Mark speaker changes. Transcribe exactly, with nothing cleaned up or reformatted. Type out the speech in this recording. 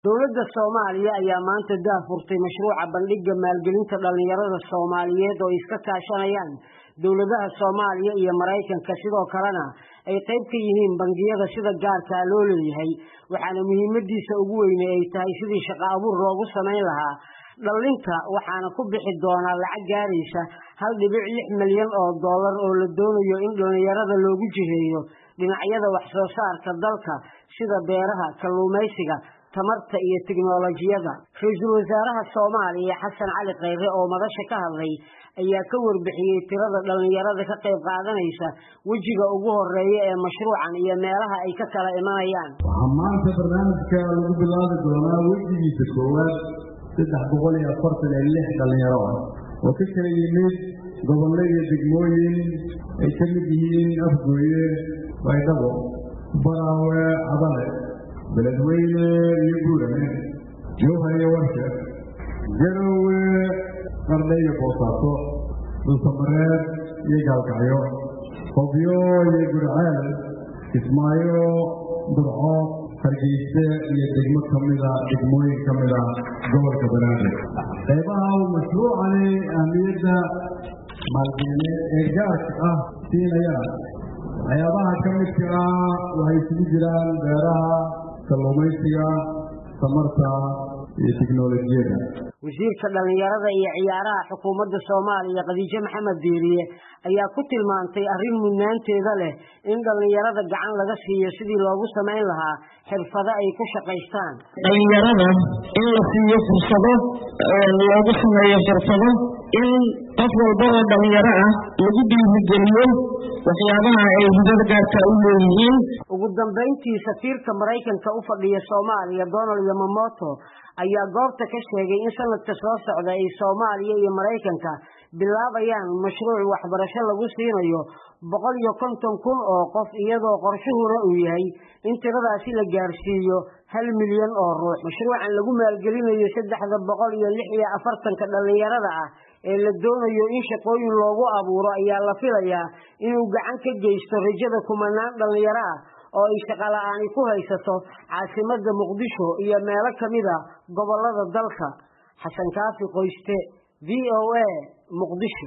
Speaker 1: dowladda Soomaaliya ayaa maanta daafurtay mashruuca bandhigga maalgelinta dhalinyarada Soomaaliyeed oo iska kaashanayaan dowladaha Soomaaliya iyo Mareykanka sidoo kalena ay qayb ka yihiin bangiyada sida gaarka ah loo leeyahay waxaana muhiimadiisa ugu weyn ay tahay sidii shaqo abuur loogu sameyn lahaa dhalinta waxaana ku bixi doona lacag gaaraysa hal dhibic lix milyan oo dollar oo la doonayo in dhalinyarada loogu jiheeyo dhinacyada wax soo saarka dalka sida beeraha kalluumaysiga tamarta iyo tiknoolajiyada ra'iisul wasaaraha Soomaaliya Xasan Cali Khayre oo madasha ka hadlay ayaa ka warbixiyay tirada dhalinyarada ka qayb qaadanaysa wajiga ugu horeeya ee mashruucan iyo meelaha ay ka kala imanayaan
Speaker 2: maanta barnaamijka lagu bilaabi doonaa wajigiisa koowaad saddex boqol iyo afartan iyo lix dhalinyaro ah oo ka kala yimid gobollo iyo degmooyin ay ka mid yihiin Afgooye Baydhabo Baraawe Abale beledweyne iyo Buurane Jowhar iyo Warshaad Garowe Qardho iyo Boosaaso Dhuusamareeb iyo Gaalkacyo Qobyo iyo Gurceel Kismaayo Burco Hargeysa iyo degmo kamida degmooyin kamida gobolka Banaadir qaybaha mashruucani ahmiyadda maalgelineed ee gaarka ah siinayaan waxyaabaha ka midka ah waxay isugu jiraan beeraha kalluumaysiga tamarta iyo tiknoolajiyada
Speaker 1: wasiirka dhalinyarada iyo ciyaaraha xukuumadda Soomaaliya Khadiija Maxamed Diiriye ayaa ku tilmaantay arrin mudnaanteeda leh in dhalinyarada gacan laga siiyo sidii loogu sameyn lahaa xirfado ay ku shaqeystaan
Speaker 3: dhalinyarada in la siiyo fursado loogu sameeyo xirfado in qof walba oo dhalinyaro ah lagu dhiirigeliyo waxyaabaha ay hidada gaarka u leeyihiin
Speaker 1: ugu dambeyntii safiirka Mareykanka u fadhiya Soomaaliya Donald Yamamoto ayaa goobta ka sheegay in sanadka soo socda ay Soomaaliya iyo Mareykanka bilaabayaan mashruuc waxbarasho lagu siinayo boqol iyo konton kun oo qof iyadoo qorshuhuna uu yahay in tiradaasi la gaarsiiyo hal milyan oo ruux mashruucan lagu maalgelinayo saddex boqol iyo lix iyo afartan ka dhalinyarada ah ee la doonayo in shaqooyin loogu abuuro ayaa la filayaa inuu gacan ka geysto rajada kumanaan dhalinyaro ah oo ay shaqo la'aan ku haysato caasimadda Muqdisho iyo meelo kamida gobolada dalka Xasan Kaafi Qoyste V O A Muqdisho